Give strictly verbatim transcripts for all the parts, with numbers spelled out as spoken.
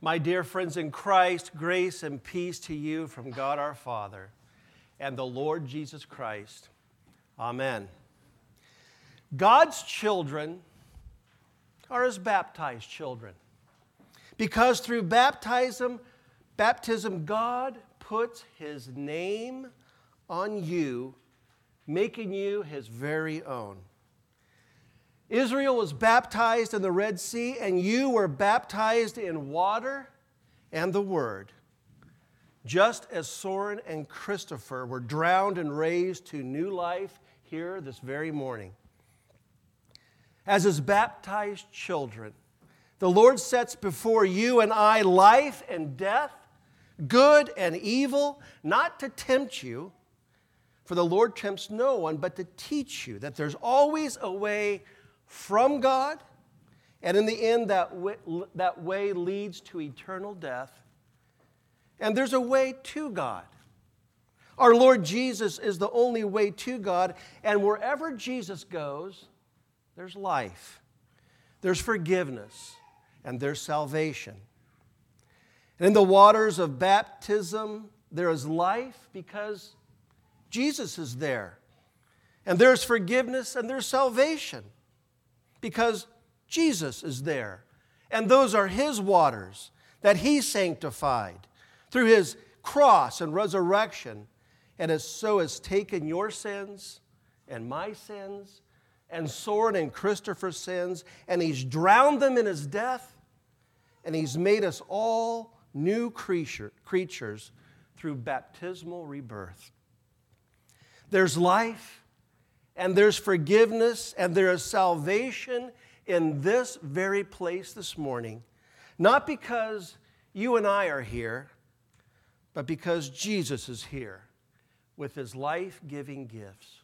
My dear friends in Christ, grace and peace to you from God our Father and the Lord Jesus Christ. Amen. God's children are as baptized children, because through baptism, baptism, God puts His name on you, making you His very own. Israel was baptized in the Red Sea, and you were baptized in water and the Word, just as Soren and Christopher were drowned and raised to new life here this very morning. As His baptized children, the Lord sets before you and I life and death, good and evil, not to tempt you, for the Lord tempts no one, but to teach you that there's always a way from God, and in the end, that way, that way leads to eternal death. And there's a way to God. Our Lord Jesus is the only way to God, and wherever Jesus goes, there's life, there's forgiveness, and there's salvation. And in the waters of baptism, there is life because Jesus is there. And there's forgiveness and there's salvation because Jesus is there. And those are His waters that He sanctified through His cross and resurrection, and as so has taken your sins and my sins and Soren and Christopher's sins, and He's drowned them in His death, and He's made us all new creature, creatures through baptismal rebirth. There's life, and there's forgiveness, and there is salvation in this very place this morning, not because you and I are here, but because Jesus is here with His life-giving gifts.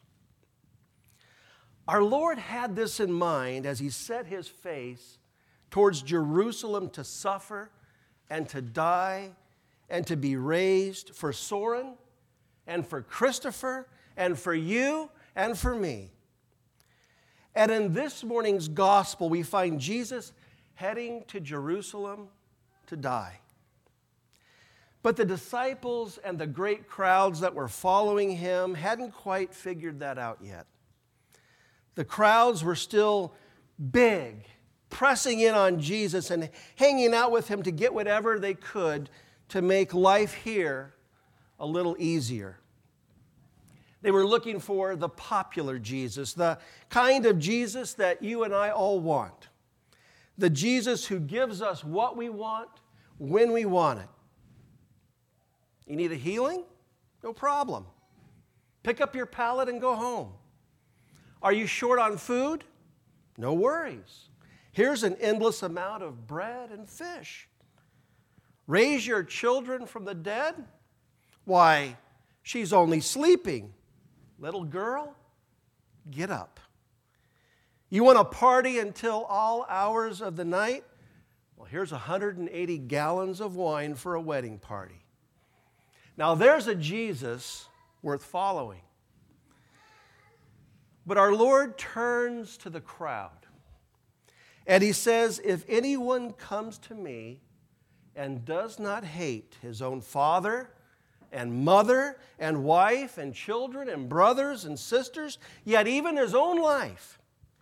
Our Lord had this in mind as He set His face towards Jerusalem to suffer and to die and to be raised for Soren and for Christopher and for you and for me. And in this morning's gospel, we find Jesus heading to Jerusalem to die. But the disciples and the great crowds that were following Him hadn't quite figured that out yet. The crowds were still big, pressing in on Jesus and hanging out with Him to get whatever they could to make life here a little easier. They were looking for the popular Jesus, the kind of Jesus that you and I all want. The Jesus who gives us what we want when we want it. You need a healing? No problem. Pick up your pallet and go home. Are you short on food? No worries. Here's an endless amount of bread and fish. Raise your children from the dead? Why, she's only sleeping. Little girl, get up. You want to party until all hours of the night? Well, here's one hundred eighty gallons of wine for a wedding party. Now, there's a Jesus worth following. But our Lord turns to the crowd, and He says, if anyone comes to me and does not hate his own father and mother and wife and children and brothers and sisters, yet even his own life,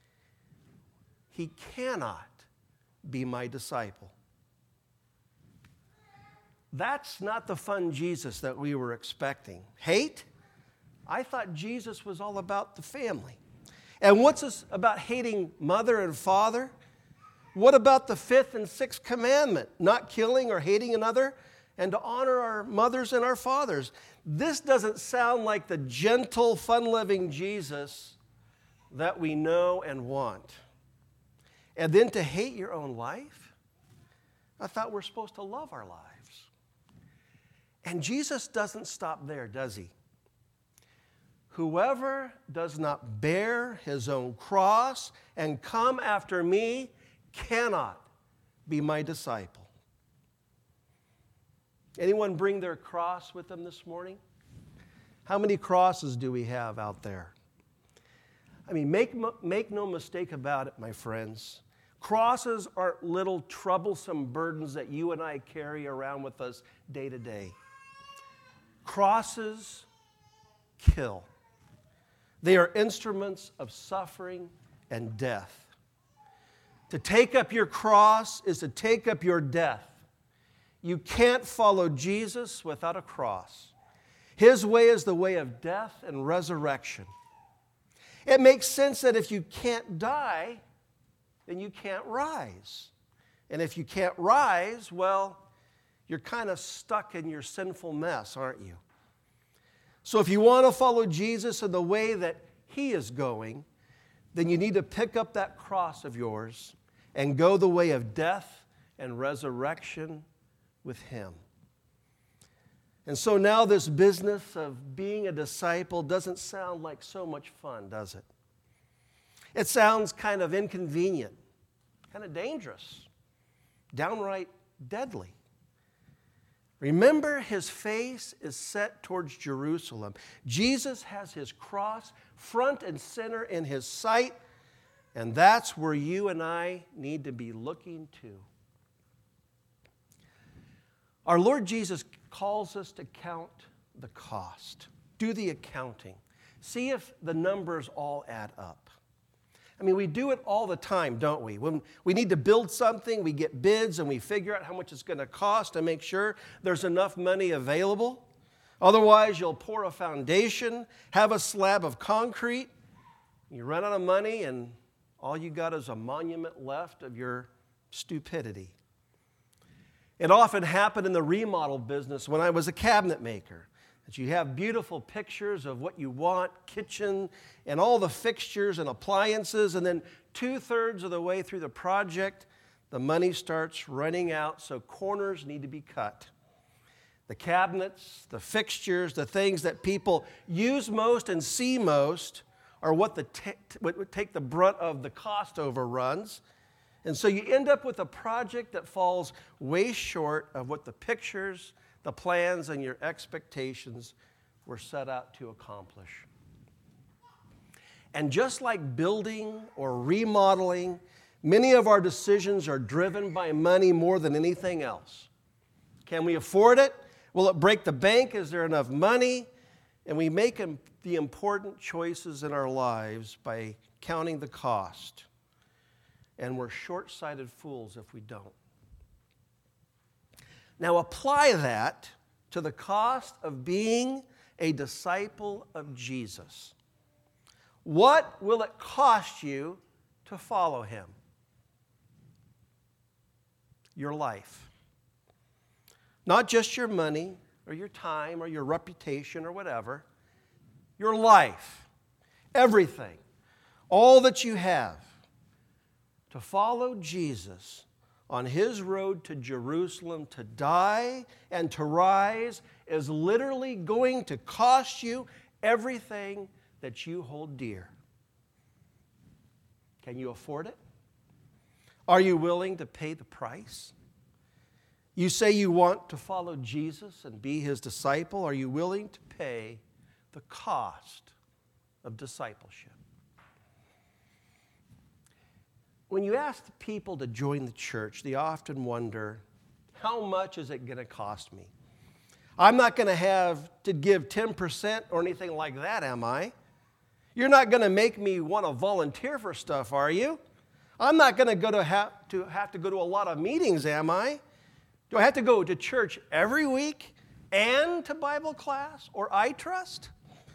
he cannot be my disciple. That's not the fun Jesus that we were expecting. Hate? I thought Jesus was all about the family. And what's this about hating mother and father? What about the fifth and sixth commandment? Not killing or hating another, and to honor our mothers and our fathers. This doesn't sound like the gentle, fun-loving Jesus that we know and want. And then to hate your own life? I thought we're supposed to love our lives. And Jesus doesn't stop there, does He? Whoever does not bear his own cross and come after me cannot be my disciple. Anyone bring their cross with them this morning? How many crosses do we have out there? I mean, make, make no mistake about it, my friends. Crosses aren't little troublesome burdens that you and I carry around with us day to day. Crosses kill. They are instruments of suffering and death. To take up your cross is to take up your death. You can't follow Jesus without a cross. His way is the way of death and resurrection. It makes sense that if you can't die, then you can't rise. And if you can't rise, well, you're kind of stuck in your sinful mess, aren't you? So if you want to follow Jesus in the way that He is going, then you need to pick up that cross of yours and go the way of death and resurrection with Him. And so now this business of being a disciple doesn't sound like so much fun, does it? It sounds kind of inconvenient, kind of dangerous, downright deadly. Remember, His face is set towards Jerusalem. Jesus has His cross front and center in His sight, and that's where you and I need to be looking to. Our Lord Jesus calls us to count the cost. Do the accounting. See if the numbers all add up. I mean, we do it all the time, don't we? When we need to build something, we get bids and we figure out how much it's going to cost to make sure there's enough money available. Otherwise, you'll pour a foundation, have a slab of concrete, you run out of money, and all you got is a monument left of your stupidity. It often happened in the remodel business when I was a cabinet maker. That you have beautiful pictures of what you want, kitchen, and all the fixtures and appliances, and then two-thirds of the way through the project, the money starts running out, so corners need to be cut. The cabinets, the fixtures, the things that people use most and see most are what, the t- what would take the brunt of the cost overruns. And so you end up with a project that falls way short of what the pictures, the plans, and your expectations were set out to accomplish. And just like building or remodeling, many of our decisions are driven by money more than anything else. Can we afford it? Will it break the bank? Is there enough money? And we make the important choices in our lives by counting the cost. And we're short-sighted fools if we don't. Now apply that to the cost of being a disciple of Jesus. What will it cost you to follow Him? Your life. Not just your money or your time or your reputation or whatever. Your life. Everything. All that you have. To follow Jesus on His road to Jerusalem to die and to rise is literally going to cost you everything that you hold dear. Can you afford it? Are you willing to pay the price? You say you want to follow Jesus and be His disciple. Are you willing to pay the cost of discipleship? When you ask the people to join the church, they often wonder, how much is it going to cost me? I'm not going to have to give ten percent or anything like that, am I? You're not going to make me want to volunteer for stuff, are you? I'm not going to go to have to have to go to a lot of meetings, am I? Do I have to go to church every week and to Bible class or I Trust?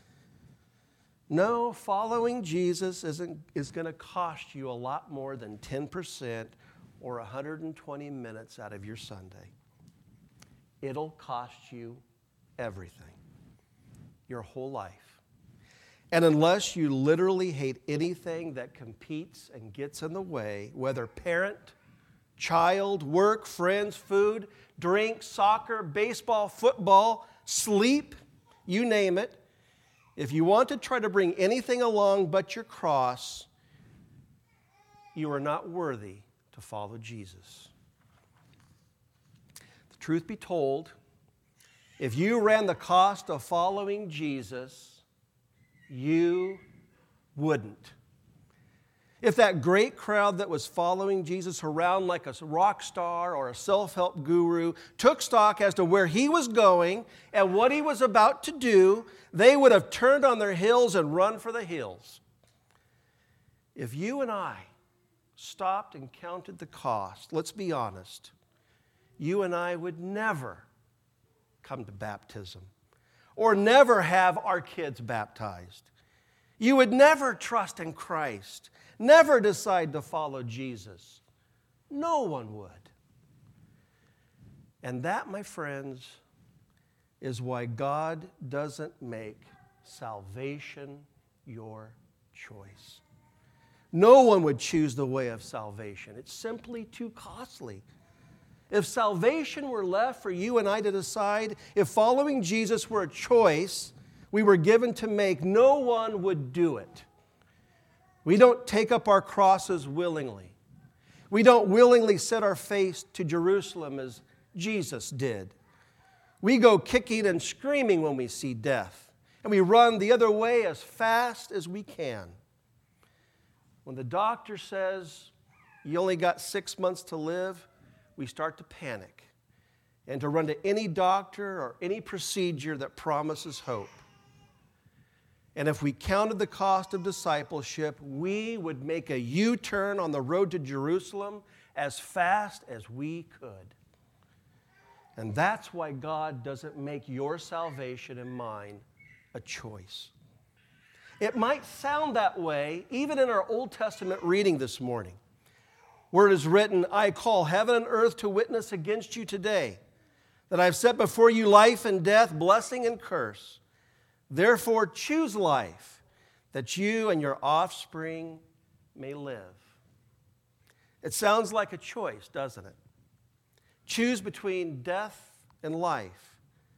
No, following Jesus isn't, is going to cost you a lot more than ten percent or one hundred twenty minutes out of your Sunday. It'll cost you everything, your whole life. And unless you literally hate anything that competes and gets in the way, whether parent, child, work, friends, food, drink, soccer, baseball, football, sleep, you name it, if you want to try to bring anything along but your cross, you are not worthy to follow Jesus. The truth be told, if you ran the cost of following Jesus, you wouldn't. If that great crowd that was following Jesus around like a rock star or a self-help guru took stock as to where he was going and what he was about to do, they would have turned on their heels and run for the hills. If you and I stopped and counted the cost, let's be honest, you and I would never come to baptism or never have our kids baptized. You would never trust in Christ, never decide to follow Jesus. No one would. And that, my friends, is why God doesn't make salvation your choice. No one would choose the way of salvation. It's simply too costly. If salvation were left for you and I to decide, if following Jesus were a choice we were given to make, no one would do it. We don't take up our crosses willingly. We don't willingly set our face to Jerusalem as Jesus did. We go kicking and screaming when we see death, and we run the other way as fast as we can. When the doctor says you only got six months to live, we start to panic and to run to any doctor or any procedure that promises hope. And if we counted the cost of discipleship, we would make a U-turn on the road to Jerusalem as fast as we could. And that's why God doesn't make your salvation and mine a choice. It might sound that way even in our Old Testament reading this morning, where it is written, I call heaven and earth to witness against you today, that I have set before you life and death, blessing and curse. Therefore choose life, that you and your offspring may live. It sounds like a choice, doesn't it? Choose between death and life.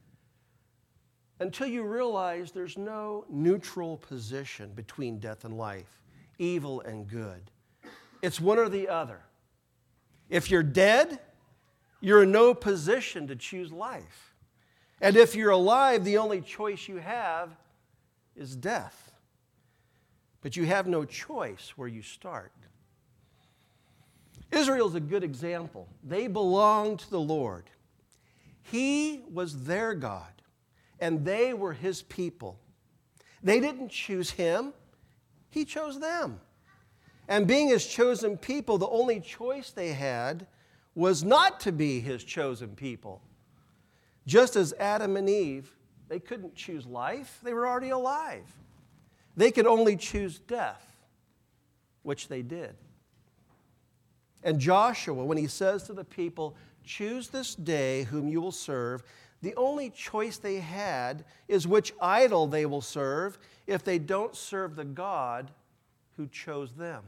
Until you realize there's no neutral position between death and life, evil and good. It's one or the other. If you're dead, you're in no position to choose life. And if you're alive, the only choice you have is death. But you have no choice where you start. Israel's a good example. They belonged to the Lord. He was their God, and they were His people. They didn't choose Him. He chose them. And being His chosen people, the only choice they had was not to be His chosen people. Just as Adam and Eve, they couldn't choose life. They were already alive. They could only choose death, which they did. And Joshua, when he says to the people, choose this day whom you will serve, the only choice they had is which idol they will serve if they don't serve the God who chose them.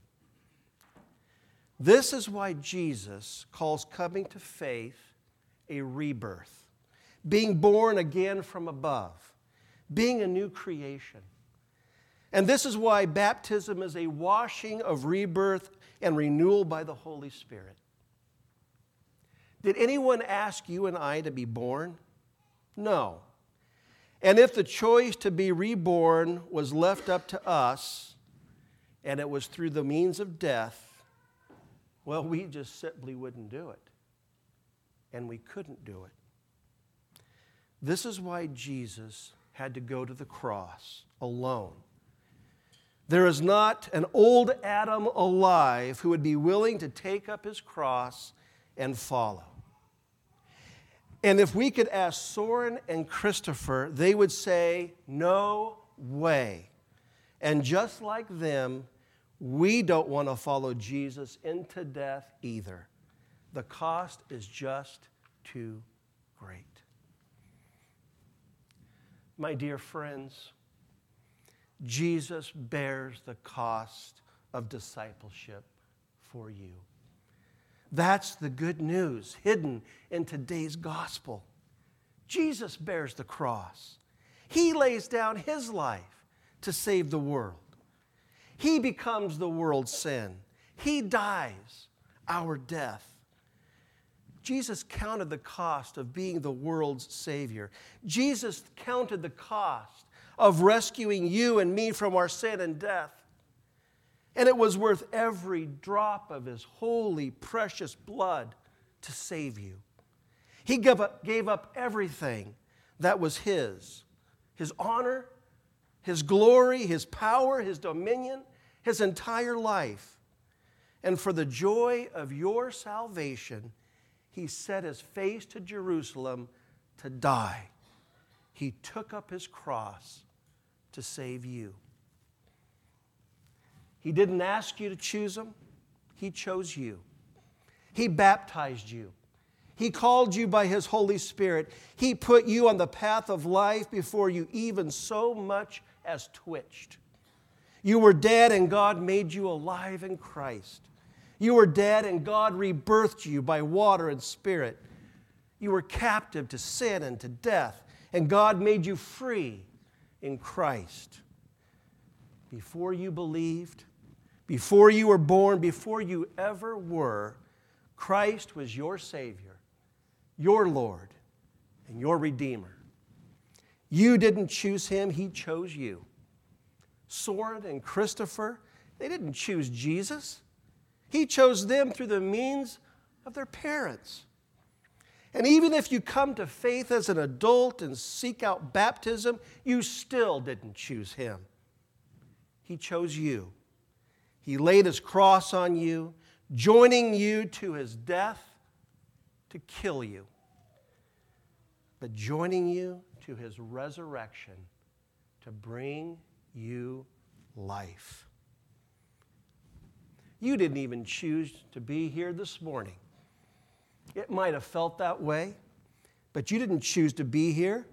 This is why Jesus calls coming to faith a rebirth, being born again from above, being a new creation. And this is why baptism is a washing of rebirth and renewal by the Holy Spirit. Did anyone ask you and I to be born? No. And if the choice to be reborn was left up to us, and it was through the means of death, well, we just simply wouldn't do it. And we couldn't do it. This is why Jesus had to go to the cross alone. There is not an old Adam alive who would be willing to take up his cross and follow. And if we could ask Soren and Christopher, they would say, no way. And just like them, we don't want to follow Jesus into death either. The cost is just too great. My dear friends, Jesus bears the cost of discipleship for you. That's the good news hidden in today's gospel. Jesus bears the cross. He lays down His life to save the world. He becomes the world's sin. He dies our death. Jesus counted the cost of being the world's Savior. Jesus counted the cost of rescuing you and me from our sin and death. And it was worth every drop of his holy, precious blood to save you. He gave up, gave up everything that was his. His honor, his glory, his power, his dominion, his entire life. And for the joy of your salvation, he set his face to Jerusalem to die. He took up his cross to save you. He didn't ask you to choose him. He chose you. He baptized you. He called you by his Holy Spirit. He put you on the path of life before you even so much as twitched. You were dead and God made you alive in Christ. You were dead and God rebirthed you by water and spirit. You were captive to sin and to death, and God made you free in Christ. Before you believed, before you were born, before you ever were, Christ was your Savior, your Lord, and your Redeemer. You didn't choose him, he chose you. Soren and Christopher, they didn't choose Jesus. He chose them through the means of their parents. And even if you come to faith as an adult and seek out baptism, you still didn't choose him. He chose you. He laid his cross on you, joining you to his death to kill you, but joining you to his resurrection to bring you life. You didn't even choose to be here this morning. It might have felt that way, but you didn't choose to be here.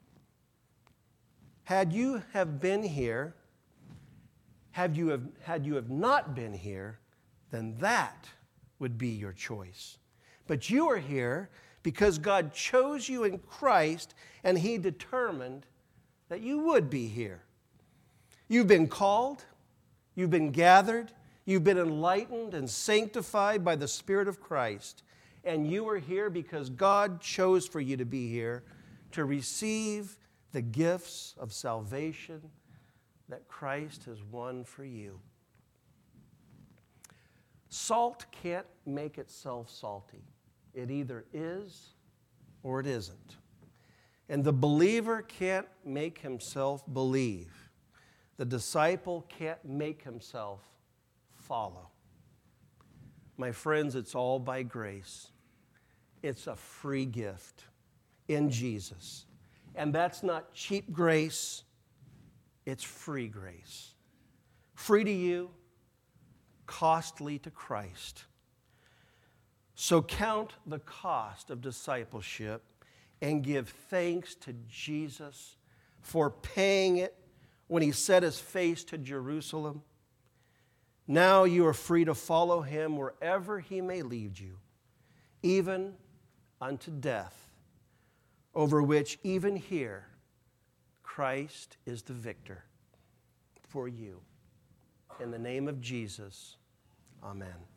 Had you have been here, had you have, had you have not been here, then that would be your choice. But you are here because God chose you in Christ, and he determined that you would be here. You've been called, you've been gathered, you've been enlightened and sanctified by the Spirit of Christ, and you are here because God chose for you to be here to receive the gifts of salvation that Christ has won for you. Salt can't make itself salty. It either is or it isn't. And the believer can't make himself believe. The disciple can't make himself follow. My friends, it's all by grace. It's a free gift in Jesus. And that's not cheap grace, it's free grace. Free to you, costly to Christ. So count the cost of discipleship and give thanks to Jesus for paying it when he set his face to Jerusalem. Now you are free to follow him wherever he may lead you, even unto death, over which even here Christ is the victor for you. In the name of Jesus, amen.